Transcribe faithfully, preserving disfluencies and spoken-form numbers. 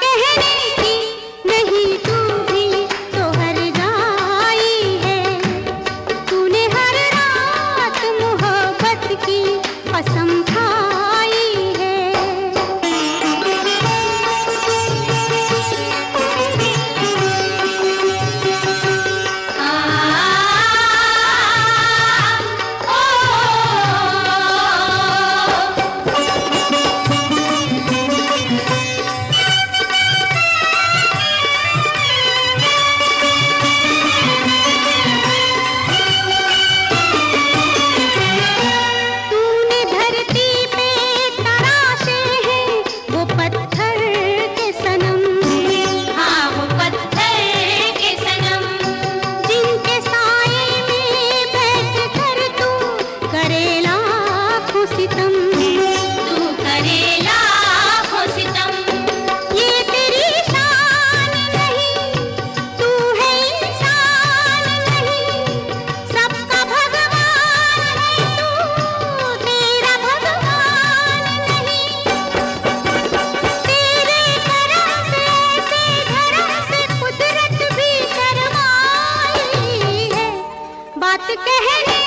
कहने की नहीं तू भी तो हर जाई है। तूने हर रात मोहब्बत की कसम खाई है। आ, ओ, तूने धरती पे तराशे हैं वो पत्थर के सनम। हाँ वो पत्थर के सनम, जिनके साए में बैठ कर तू करे लाखों सितम। तू करे लाखों सितम, ये तेरी शान नहीं, तू है इंसान नहीं, सबका भगवान है तू, तेरा भगवान नहीं। तेरे करम से ऐसे धर्म से कुदरत भी शर्माई है। बात कहने